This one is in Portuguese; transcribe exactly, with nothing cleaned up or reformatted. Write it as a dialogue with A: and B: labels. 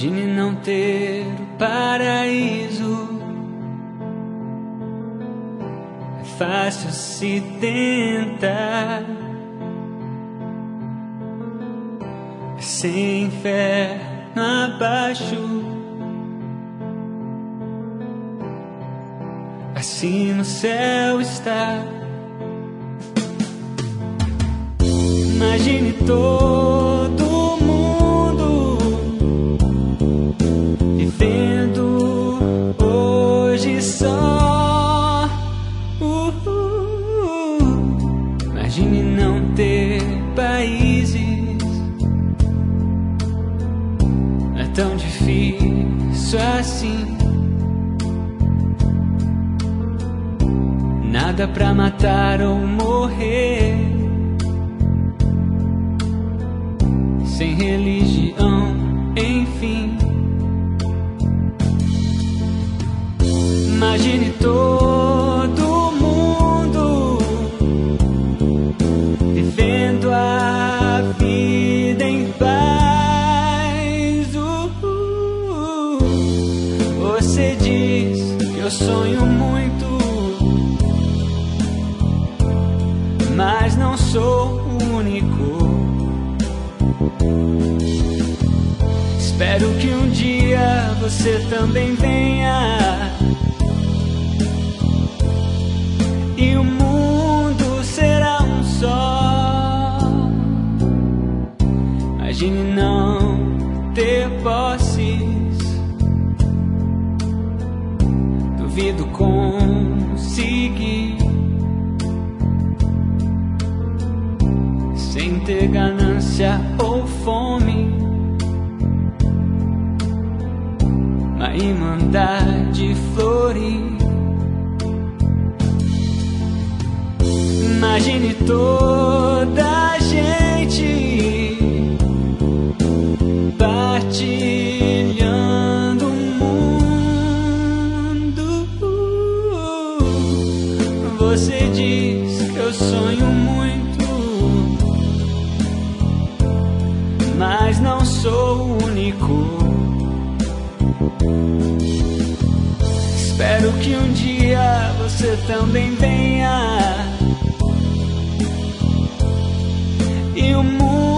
A: Imagine não ter o paraíso. É fácil se tentar. É sem inferno abaixo. Assim no céu está. Imagine todo mundo vivendo hoje só. uh, uh, uh. Imagine não ter países. Não é tão difícil assim. Nada pra matar ou morrer. Sem religião, enfim. Imagine todo mundo vivendo a vida em paz. uh, uh, uh. Você diz que eu sonho muito, mas não sou o único. Espero que um dia você também venha e o mundo será um só. Imagine não ter posses. Duvido conseguir sem ter ganância ou fome. A irmandade florir. Imagine toda a gente partilhando o mundo. Você diz que eu sonho muito, mas não sou o único. Espero que um dia você também venha e o mundo